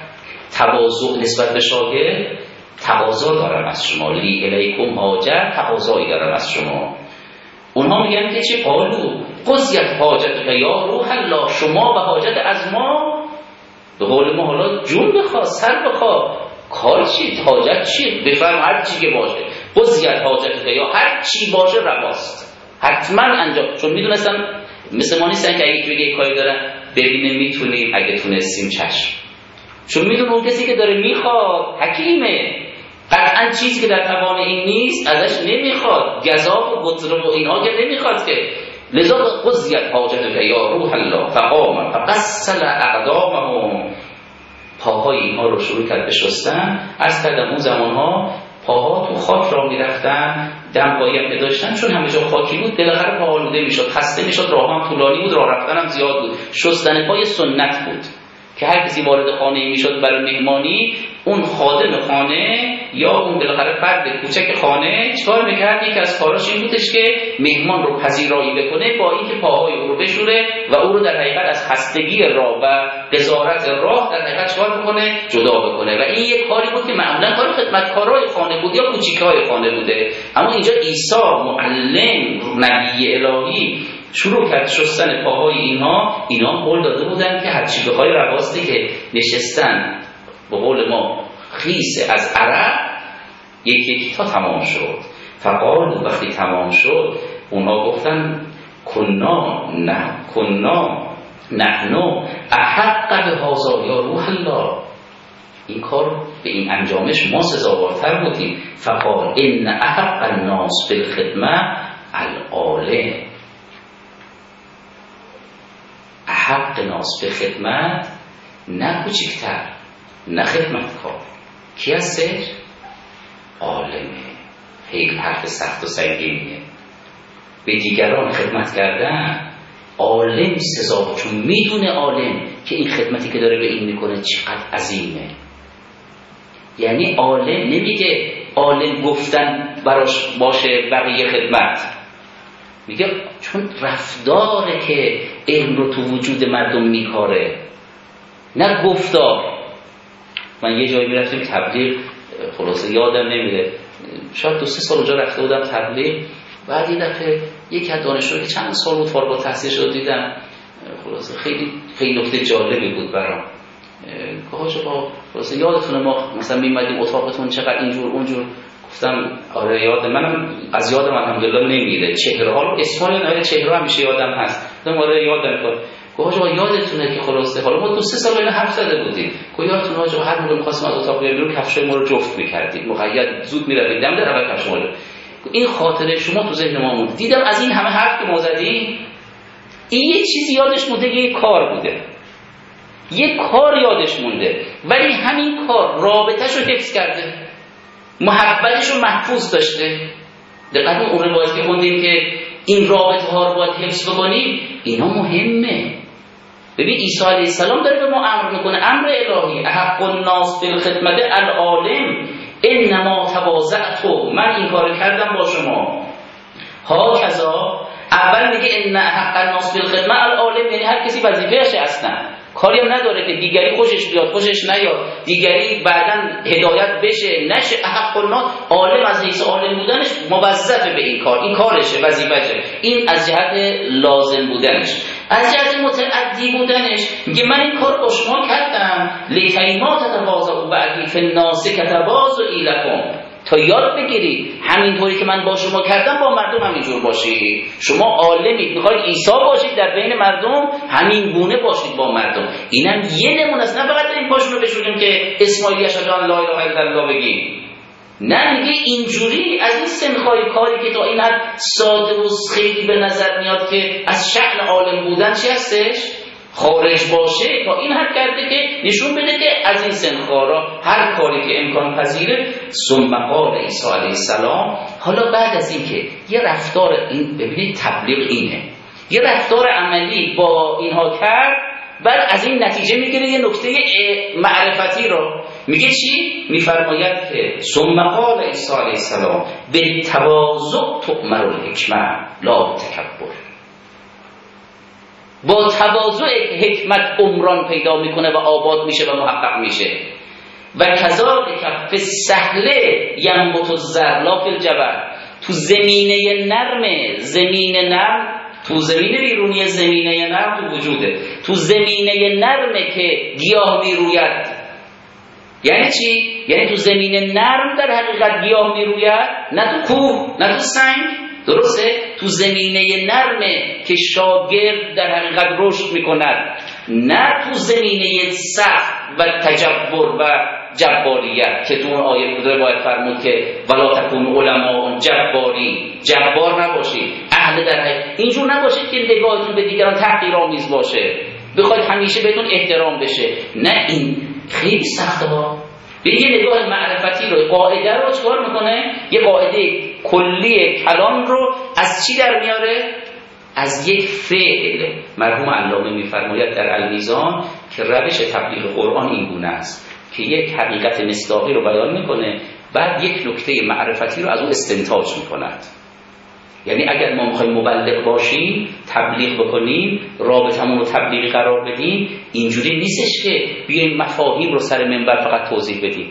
تواضع نسبت به شاگرد، تقاضا دارم از شما. لی الیکم حاجه، تقاضایی دارم از شما. اونها میگن که چه؟ قالو قضیت حاجتک یا روح الله، شما به حاجت از ما، به قول ما حالا جون بخواه، سر بخواه، کار چی؟ حاجت چی؟ بفرم هر چی که باشه. قضیت حاجتک یا هر چی باشه رواست، حتما انجام. چون میدونستن مثل ما نیستن که اگه توی کاری دارن ببینه میتونیم، اگه تونستیم چشم. چون میدون اون کسی که داره میخواد حکیمه، قطعا چیزی که در توان این نیست ازش نمیخواد، گزاف و گذرب و اینها که نمیخواد که. لذا قضیت حاجتک یا روح الله فقام فغسل اقدامهم، پاهای اینها رو شروع کرد به شستن. از کردم اون زمانها پاها تو خاک را میرفتن، دمپایی هم داشتن، چون همه جا خاکی بود بالاخره پا آلوده میشد، خسته میشد، راه هم طولانی بود، راه رفتن هم زیاد بود. شستن پای سنت بود که هر کسی وارد خانه میشد برای مهمانی، اون خادم خانه یا اون بالاخره فرد کوچک خانه چیکار میکرد؟ یکی از کاراش این بودش که مهمان رو پذیرایی بکنه با اینکه پاهای او رو بشوره و او رو در حقیقت از خستگی راه و قضاوت راه در حقیقت چیکار بکنه؟ جدا بکنه. و این یک کاری بود که معمولا کار خدمتکارای خانه بود یا کوچیکای خانه بوده. اما اینجا عیسی معلم نبی الهی شروع کرد شستن پاهای اینها. اینا قول داده بودن که هرچی بخوای رواسته که نشستن به قول ما خیس از عرق یکی یکی تا تمام شد. فقال وقتی تمام شد اونا گفتن کنا نه کنا نحنو احق به هذا یا روح الله، این کار به این انجامش ما سزاوارتر بودیم. فقال ان احق الناس بالخدمه العالم، احق ناس به خدمت نه کوچکتر نه خدمتکار. کی هستش؟ عالمه. خیلی حرف سخت و سنگینیه. به دیگران خدمت کردن عالم سزا، چون میدونه عالم که این خدمتی که داره به این میکنه چقدر عظیمه. یعنی عالم نمیگه عالم گفتن براش باشه بقیه خدمت، میگه چون رفتاره که علم رو تو وجود مردم میکاره، نه گفتار. من یه جایی میرفتیم تبلیغ، خلاصه یادم نمیره، شاید دو سه سال اونجا رفته بودم تبلیغ. بعد یه دفعه یک از دانشجوها که چند سال بود فارغ التحصیل شده دیدم، خلاصه خیلی خیلی نکته جالبی بود برام. گفتم آقا خلاصه یادتونه ما مثلا میمدیم اتاقتون چقدر اینجور اونجور؟ گفتم آره یاد منم، از یادم الحمدلله نمیره. چهره ها رو اسمای نه چهره همیشه یادم هست. گفتم آره یادم میاد. گفت آقا یادتونه که خلاصه حالا ما دو سه سال اینا حرف زده بودیم، گفت یادتونه آقا هر موقع می‌خواستیم از اتاق بیرون کفشای ما رو جفت می‌کردیم، مقید زود می‌رفتیم دم در اول کفش ما رو. این خاطره شما تو ذهن ما موند. دیدم از این همه حرف که ما زدیم این یه چیزی یادش مونده، یه کار بوده، یه کار یادش مونده، ولی همین کار رابطه‌ش رو حفظ کرده، محبتش رو محفوظ داشته. دقیقاً اون روایت که خوندیم که این رابطه ها رو باید حفظ بکنیم، اینا مهمه. ببین عیسی علیه السلام داره به ما امر میکنه، امر الهی، احق الناس بالخدمت العالم انما تواضعت، من این کار کردم با شما. ها کذا اول میگه ان حق الناس بالخدمه العالم، یعنی هر کسی وظیفه‌شه، اصلا کاری هم نداره که دیگری خوشش بیاد خوشش نیاد، دیگری بعداً هدایت بشه نشه. حق الناس، عالم از حیث عالم بودنش موظف به این کار، این کارشه، وظیفه‌شه. این از جهت لازم بودنش. از جهت متعدی بودنش میگه من این کار با شما کردم لکی ما تتواضعوا بعدی فی الناس کتواضعی لکم، تا یاد بگیرید همینطوری که من با شما کردم با مردم همینجور باشید. شما عالمید، میخواید عیسی باشید در بین مردم، همین گونه باشید با مردم. اینم یه نمونه است، نه فقط این پاشون رو بشونیم که اسماعیلی اشهد ان لا اله الا الله بگیم. نه، میگه اینجوری از این سنخای کاری که تا این حد ساده و خیلی به نظر میاد که از شأن عالم بودن چی هستش؟ خارج باشه، تا این حد کرده که نشون بده که از این سنخارا هر کاری که امکان پذیره. ثم قال عیسی علیه السلام، حالا بعد از این که یه رفتار، این ببینید تبلیغ اینه، یه رفتار عملی با اینها کرد، بعد از این نتیجه میگیره یه نکته معرفتی رو. میگه چی؟ میفرماید که ثم قال عیسی علیه السلام بالتواضع تؤمر الحکمه لا تکبر. با تواضع حکمت عمران پیدا میکنه و آباد میشه و محقق میشه. و کذالک فی السهله ینبت الزرع لا فی الجبل. تو زمینه نرم، زمین نرم، تو زمینه بیرونی زمینه نرم تو وجوده، تو زمینه نرمه که گیاه میروید. یعنی چی؟ یعنی تو زمین نرم در حقیقت گیاه میروید، نه تو کوه نه تو سنگ. درسته؟ تو زمینه نرمه که شاگرد در حقیقت رشد میکند، نه تو زمینه سخت و تجبر و جباریت که تو اون آیه بوده باید فرمود که ولا تکونوا علماء جباری، جبار نباشید، اهل در حقیقت اینجور نباشید که نگاهتون به دیگران تحقیرآمیز باشه، بخواید همیشه بهتون احترام بشه. نه، این خیلی سخته ها. به یه نگاه معرفتی رو، قاعده رو چکار میکنه؟ یه قاعده کلی کلام رو از چی در میاره؟ از یک فعل. مرحوم علامه میفرماید در المیزان که روش تبلیغ قرآن این گونه است که یک حقیقت مصداقی رو بیان میکنه، بعد یک نکته معرفتی رو از اون استنتاج میکند. یعنی اگر ما میخوایم مبلغ باشیم، تبلیغ بکنیم، رابطمون رو تبلیغی قرار بدیم، اینجوری نیستش که بیایم مفاهیم رو سر منبر فقط توضیح بدیم.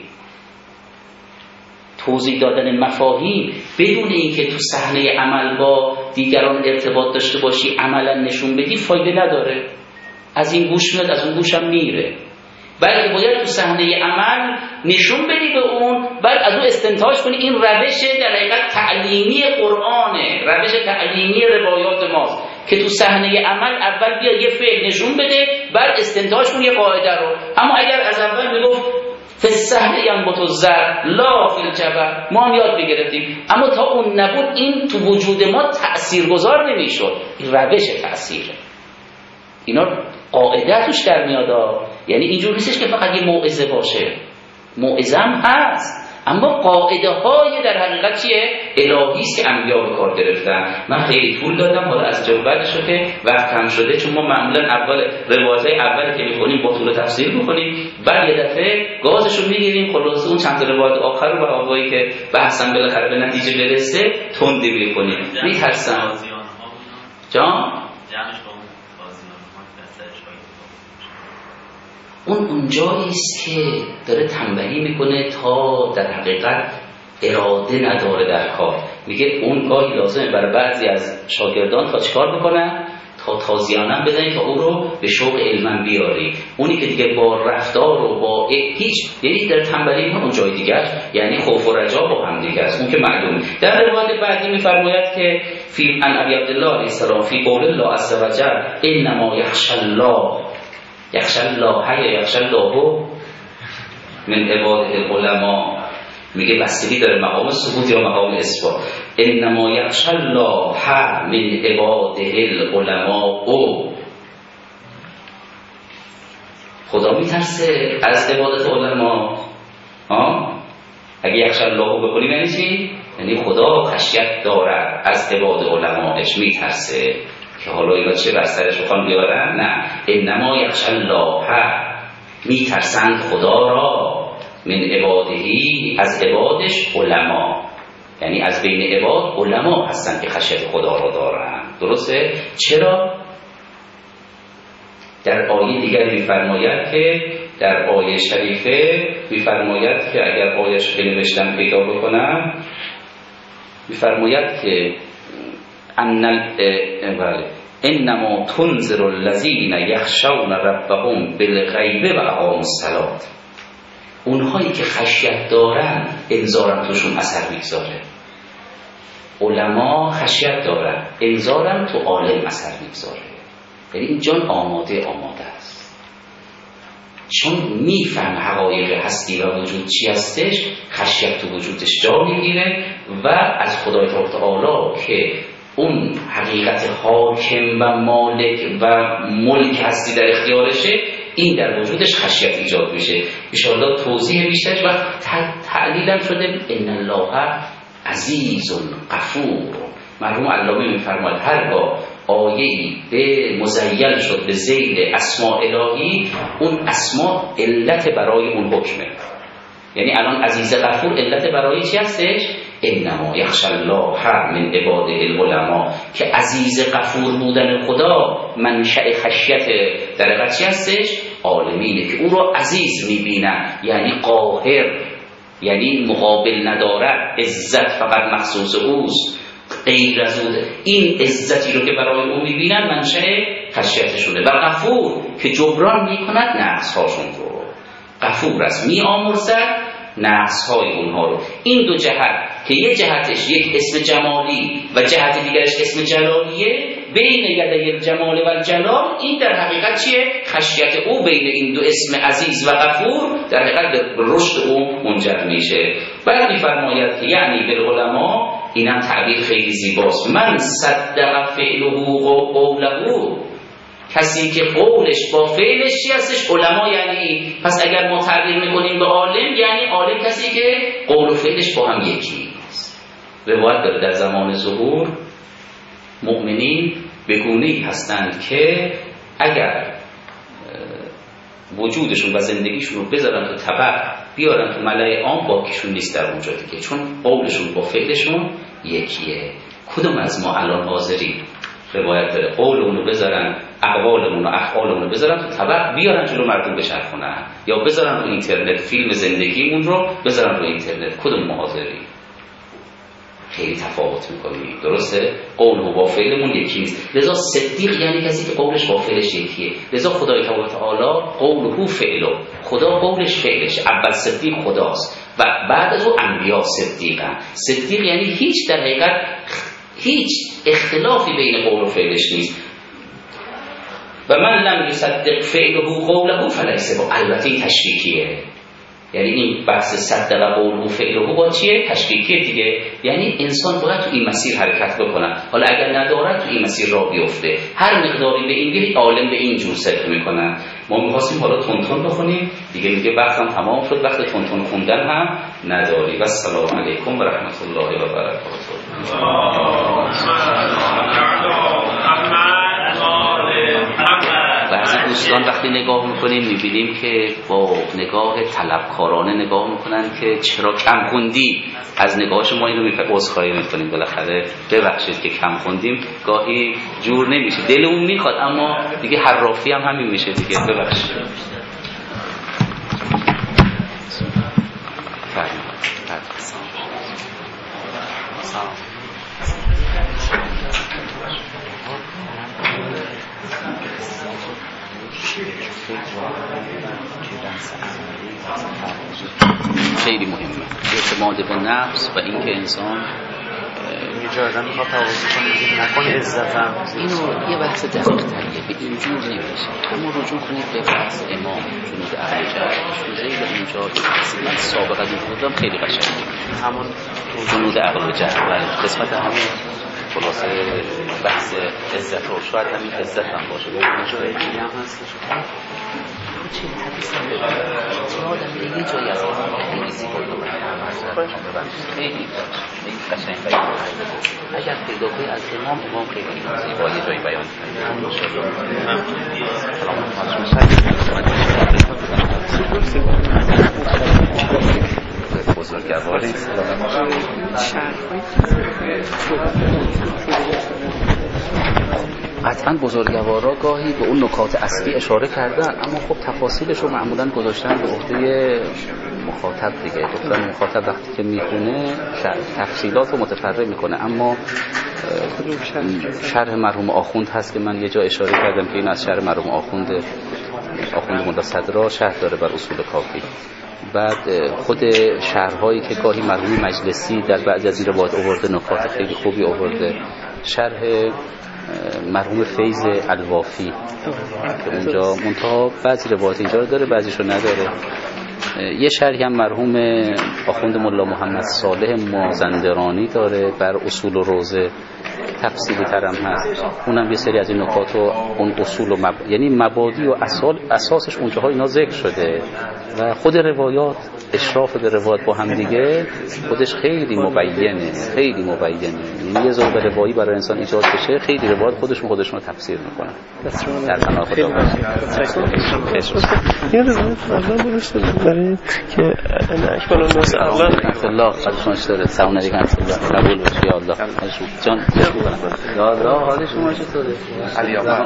توضیح دادن مفاهیم بدون اینکه تو صحنه عمل با دیگران ارتباط داشته باشی، عملا نشون بدی، فایده نداره. از این گوش میاد از اون گوشم میره. بلکه باید تو صحنه عمل نشون بدی به اون، بعد از اون استنتاج کنی این روش در حقیقت تعلیمی قرآنه، روش تعلیمی روایات ماست که تو صحنه عمل اول بیا یه فعل نشون بده، بعد استنتاج کنی یه قاعده رو. اما اگر از اول میگفت فی السهل ینبت الزرع لا فی الجبل، ما هم یاد میگرفتیم، اما تا اون نبود این تو وجود ما تأثیرگذار نمیشد. این روش تأثیره، اینا قاعده توش در میاد. یعنی اینجور نیستش که فقط یه موعظه باشه، موعظه هم هست، اما قاعده های در حقیقت چیه؟ الهی است که انبیا به کار گرفتن. من خیلی طول دادم، حالا از جا بعدش که وقت کم شده، چون ما معمولا اول روایت های اولی که میخونیم با طول تفسیر میکنیم، بعد یه دفعه گازش رو میگیریم، خلاص اون چند تا روایت آخر رو به هوایی که بحثم بالاخره به نتیجه برسه تندی میکنیم. میترسم جان اون اونجایی است که داره تنبیه میکنه تا در حقیقت اراده نداره در کار. میگه اون گاهی لازمه برای بعضی از شاگردان تا چیکار بکنن؟ تا تازیانم بدن که او رو به شوق علم بیاری. اونی که دیگه با رفتار و با هیچ، یعنی در تنبیه میکنه اون جای دیگه، یعنی خوف و رجا با هم دیگه است، اون که معلومه. در روایت بعدی میفرماید که فی عن ابی عبدالله علیه السلام فی قول الله عز وجل انما یخشی الله، یخشی الله یا یخشی الله من عباده العلماء. میگه بستگی داره مقام ثبوت یا مقام اثبات. انما یخشی الله من عباده العلماء، خدا میترسه از عبادت علما. ها اگه یخشی الله بکنیم یعنی چی؟ یعنی خدا خشیت داره از عباد علماش، میترسه که حالا اینا چه بسترش بخوان بیارن. نه، انما یخشی الله، میترسند خدا را، من عبادهی، از عبادش علما، یعنی از بین عباد علما هستن که خشیت خدا را دارن. درسته؟ چرا؟ در آیه دیگر می‌فرماید که در آیه شریفه می‌فرماید که اگر آیه‌اش بنوشتم پیدا بکنم، می‌فرماید که ان انما تنذر الذین یخشون ربهم بالغیب و اقاموا الصلاة. اونهایی که خشیت دارن انذارم توشون اثر میگذاره. علما خشیت دارن، انذارم تو عالم اثر میگذاره. یعنی این جان آماده آماده است، چون میفهم حقایق هستی و وجود چی هستش، خشیت تو وجودش جا میگیره و از خدای تعالی که اون حقیقت حاکم و مالک و ملک هستی در اختیارشه، این در وجودش خشیت ایجاد میشه. انشاءالله توضیح بیشترش و تعلیلم شده ان الله عزیز غفور. مرحوم علامه میفرماید هرگاه آیه‌ای به مزین شد به ذیل اسماء الهی، اون اسماء علت برای اون حکمه. یعنی الان عزیز غفور علت برای چی هستش؟ انما یخشی الله من عباده العلماء، که عزیز غفور بودن خدا منشأ خشیت در حقیقت چی هستش؟ عالمینه که او رو عزیز میبینن، یعنی قاهر، یعنی مقابل ندارد، عزت فقط مخصوص اوست، غیر از اون این عزتی رو که برای او میبینن منشأ خشیتشونه. و غفور که جبران میکند نقص هاشون رو، غفور است میآمرزد نقص های اونها رو. این دو جهت که یک جهتش یک اسم جمالی و جهت دیگرش اسم جلالیه، بین یدی الجمال و الجلال، این در حقیقت چیه؟ خشیت او بین این دو اسم عزیز و غفور در حقیقت به رشد او منجر میشه. بعد میفرماید که یعنی بالعلماء، اینم تعبیر خیلی زیباست، من صدق فعله و قوله، کسی که قولش با فعلش چی هستش؟ علما. یعنی پس اگر ما تعبیر میکنیم به عالم، یعنی عالم کسی که قول و فعلش با هم یکی است. روایت داره در زمان ظهور مؤمنین به گونه‌ای هستند که اگر وجودشون و زندگیشون رو بذارن تو طبق بیارن تو ملأ عام، باکیشون نیست در اونجا دیگه، چون قولشون با فعلشون یکیه. کدوم از ما الان حاضرین روایت داره قولمون رو بذارن، اقوالمون و افعالمون رو بذارن تو طبق بیارن جلو مردم بچرخونن، یا بذارن رو اینترنت فیلم زندگیمون رو بذارن رو اینترنت؟ کدوم حاضرین؟ خیلی تفاوت میکنیم، درسته؟ قول و با فعلمون یکی نیست. لذا صدیق یعنی کسی که قولش با فعلش یکیه. لذا خدای تعالی قوله فعله، خدا قولش فعلش. اول صدیق خداست و بعد از او انبیا صدیقن. صدیق یعنی هیچ در حقیقت هیچ اختلافی بین قول و فعلش نیست. و من لم یصدق فعله قوله فلیس با، البته تشریکیه. یعنی این بحث صدق قوله و فعله با چیه؟ تشریکیه دیگه. یعنی انسان باید تو این مسیر حرکت بکنه، حالا اگر ندارد تو این مسیر راه بیفته. هر مقداری به این بیاری عالم به این جور صدق میکنن. ما می‌خواستیم حالا تونتون بخونیم دیگه، میگه وقتم تمام شد، وقت تونتون خوندن هم نداری. و السلام علیکم و رحمت الله و برکاته. بعضی دوستان وقتی نگاه میکنیم میبینیم که با نگاه طلبکارانه نگاه میکنن که چرا کم خوندی. از نگاهش ما اینو میفهمیم، عذرخواهی میکنیم، بالاخره ببخشید که کم خوندیم، گاهی جور نمیشه، دلمون میخواد اما دیگه حرافی هم همین میشه دیگه، ببخشید. خیلی مهمه اعتماد به نفس و اینکه انسان اجازه میخواد توازی کنه نکنه عزتم. اینو یه بحث دقیق تریه، به اینجور نمیشه. اما رجوع کنید به بحث امام جنود اهل جهل زید اینجا اصلا سابقه از این بودم خیلی قشنگه، همون جنود اهل جهل ولی قسمت همین خلاصه بحث عزت رو شاید همین عزت هم باشه. ببینید جایی دیگه هم هستش چه حدیث هم ببینید آدم دیگه جایی از آن خیلی زیبا رو خیلی خیلی قشنگ بیان اگر پیدا کنی از امام امام خیلی زیبا یه جایی بیان بزرگواری سلام قطعا بزرگوارا گاهی به اون نکات اصلی اشاره کردن، اما خب تفاصیلش رو معمولا گذاشتن به عهده مخاطب دیگه. گفتن مخاطب وقتی که میخونه تفصیلات رو متفرع میکنه، اما شرح مرحوم آخوند هست که من یه جا اشاره کردم که این از شرح مرحوم آخوند آخوند ملا صدرا شرح داره بر اصول کافی. بعد خود شرح‌هایی که گاهی مرحوم مجلسی در بعضی از این روایات آورده نکات خیلی خوبی آورده، شرح مرحوم فیض الوافی که اونجا منتها بعضی روایات اینجا رو داره بعضیشو نداره. یه شرحی هم مرحوم آخوند ملا محمد صالح مازندرانی داره بر اصول و روزه، تفصیلی ترم هست، اونم یه سری از این نکات و اون اصول و مب... یعنی مبادی و اصال اساسش اونجاها اینا ذکر شده و خود روایات اشراف به روایات با هم دیگه خودش خیلی مبینه خیلی مبینه یعنی یه ذوق روایی برای انسان ایجاد بشه خیلی روایات خودشون خودشون رو تفسیر میکنن در پناه خدا. یه روایت اول درست برای که اکبر الناس اول الله خودشونش داره سلام علیکم الله قبول باشه یا الله جان یا الله حال شما چطوره؟ علی آقا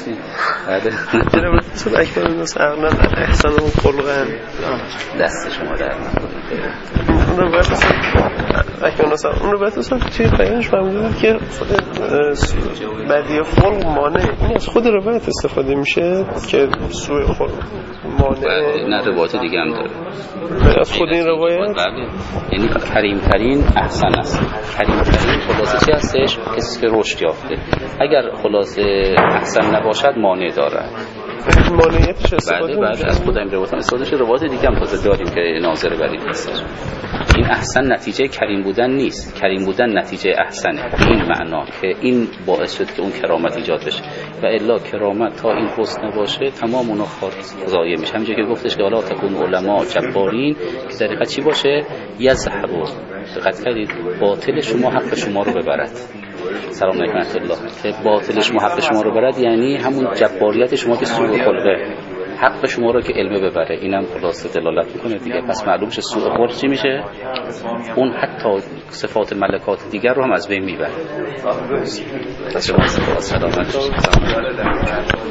جناب اکبر الناس اغلب احسان و خلقن دست شما در اون رو باید اکبر الناس اون رو باید اصلا توی بیانش فهمیدیم که خود بدی خلق مانع این از خود روایت استفاده میشه که سوء خلق مانع نه روایت دیگه هم داره از خود این روایت یعنی کریم ترین احسن است. کریم ترین خلاصه چی هستش؟ کسی که رشد یافته. اگر خلاصه احسن نباشد مانع دارد. مانعیتش استفاده بعد بعد از خود این روایت استفاده شه. روایت دیگه هم تازه داریم که ناظر بر این هستش. این احسن نتیجه کریم بودن نیست، کریم بودن نتیجه احسنه. این معنا که این باعث شد که اون کرامت ایجاد بشه و الا کرامت تا این حسن نباشه تمام اونها ضایع میشه. همینجوری که گفتش که حالا تکون علما جبارین که در حقیقت چی باشه؟ یذهبوا. دقت کردید باطل شما حق شما رو ببرد. سلام علیکم الله. که باطل شما حق شما رو ببرد یعنی همون جباریت شما که سوء خلقه حق شما رو که علمه ببره. اینم خلاصه دلالت میکنه دیگه. پس معلوم شه سوء خلق چی میشه؟ اون حتی صفات ملکات دیگر رو هم از بین میبره. سلام علیکم.